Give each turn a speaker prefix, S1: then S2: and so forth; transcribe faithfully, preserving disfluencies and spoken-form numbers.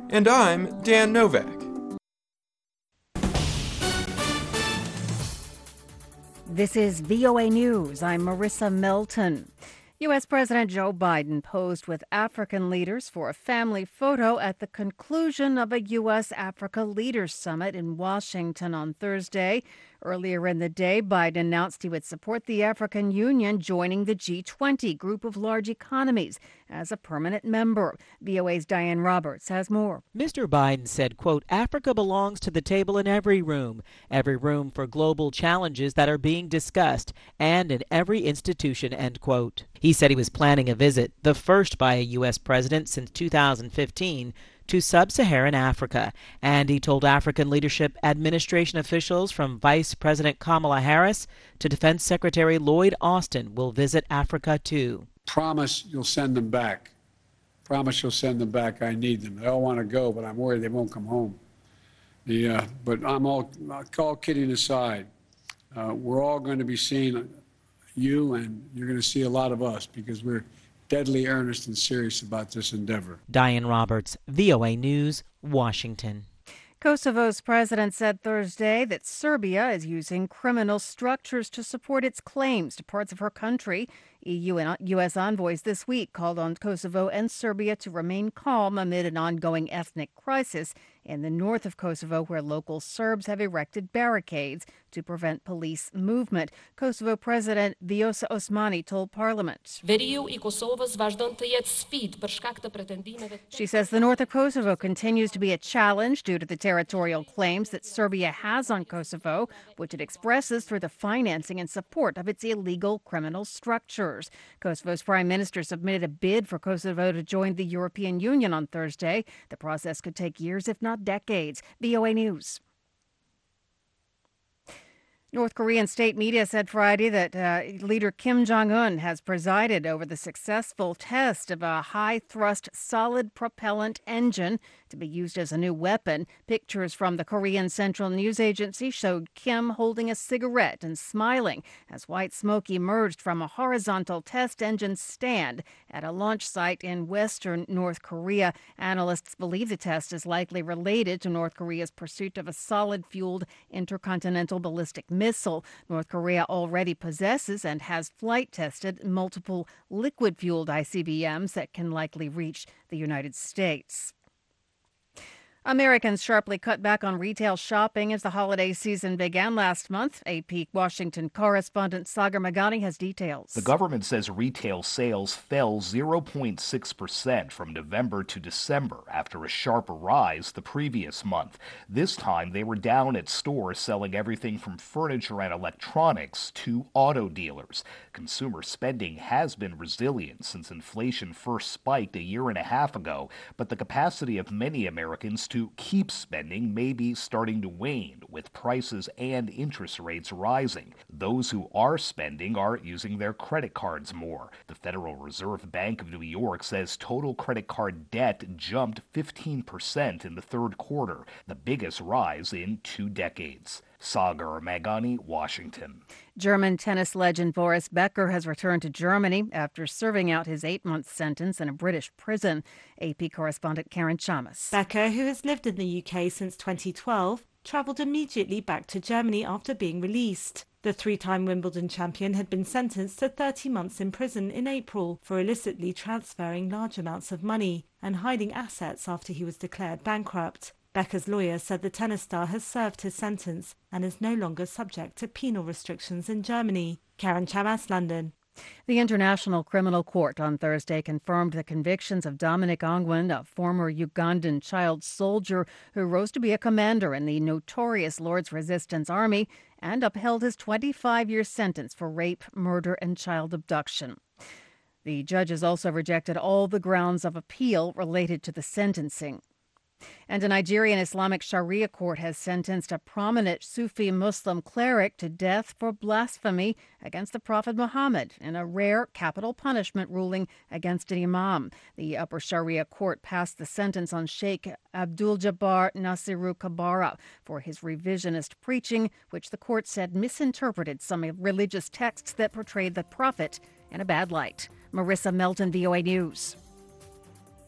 S1: And I'm Dan Novak.
S2: This is V O A News. I'm Marissa Melton. U S. President Joe Biden posed with African leaders for a family photo at the conclusion of a U S. Africa Leaders Summit in Washington on Thursday. Earlier in the day, Biden announced he would support the African Union joining the G twenty group of large economies as a permanent member. V O A's Diane Roberts has more.
S3: Mister Biden said, quote, Africa belongs to the table in every room, every room for global challenges that are being discussed, and in every institution, end quote. He said he was planning a visit, the first by a U S president since two thousand fifteen, to sub-Saharan Africa, and he told African leadership administration officials from Vice President Kamala Harris to Defense Secretary Lloyd Austin will visit Africa too.
S4: Promise you'll send them back. Promise you'll send them back. I need them. They all want to go, but I'm worried they won't come home. The, uh, but I'm all, all kidding aside. Uh, we're all going to be seeing you, and you're going to see a lot of us because we're deadly earnest and serious about this endeavor.
S3: Diane Roberts, V O A News, Washington.
S2: Kosovo's president said Thursday that Serbia is using criminal structures to support its claims to parts of her country. E U and U S envoys this week called on Kosovo and Serbia to remain calm amid an ongoing ethnic crisis in the north of Kosovo, where local Serbs have erected barricades to prevent police movement. Kosovo President Vjosa Osmani told Parliament. She says the north of Kosovo continues to be a challenge due to the territorial claims that Serbia has on Kosovo, which it expresses through the financing and support of its illegal criminal structures. Kosovo's prime minister submitted a bid for Kosovo to join the European Union on Thursday. The process could take years, if not decades. V O A News. North Korean state media said Friday that uh, leader Kim Jong-un has presided over the successful test of a high-thrust solid propellant engine to be used as a new weapon. Pictures from the Korean Central News Agency showed Kim holding a cigarette and smiling as white smoke emerged from a horizontal test engine stand at a launch site in western North Korea. Analysts believe the test is likely related to North Korea's pursuit of a solid-fueled intercontinental ballistic missile. North Korea already possesses and has flight tested multiple liquid-fueled I C B Ms that can likely reach the United States. Americans sharply cut back on retail shopping as the holiday season began last month. A P Washington correspondent Sagar Magani has details.
S5: The government says retail sales fell zero point six percent from November to December after a sharp rise the previous month. This time they were down at stores selling everything from furniture and electronics to auto dealers. Consumer spending has been resilient since inflation first spiked a year and a half ago, but the capacity of many Americans to keep spending may be starting to wane, with prices and interest rates rising. Those who are spending are using their credit cards more. The Federal Reserve Bank of New York says total credit card debt jumped fifteen percent in the third quarter, the biggest rise in two decades. Sagar Magani, Washington.
S2: German tennis legend Boris Becker has returned to Germany after serving out his eight-month sentence in a British prison. A P correspondent Karen Chamas.
S6: Becker, who has lived in the U K since twenty twelve, travelled immediately back to Germany after being released. The three-time Wimbledon champion had been sentenced to thirty months in prison in April for illicitly transferring large amounts of money and hiding assets after he was declared bankrupt. Becker's lawyer said the tennis star has served his sentence and is no longer subject to penal restrictions in Germany. Karen Chamas, London.
S2: The International Criminal Court on Thursday confirmed the convictions of Dominic Ongwen, a former Ugandan child soldier who rose to be a commander in the notorious Lord's Resistance Army, and upheld his twenty-five-year sentence for rape, murder, and child abduction. The judges also rejected all the grounds of appeal related to the sentencing. And a Nigerian Islamic Sharia court has sentenced a prominent Sufi Muslim cleric to death for blasphemy against the Prophet Muhammad in a rare capital punishment ruling against an imam. The Upper Sharia court passed the sentence on Sheikh Abdul Jabbar Nasiru Kabara for his revisionist preaching, which the court said misinterpreted some religious texts that portrayed the Prophet in a bad light. Marissa Melton, V O A News.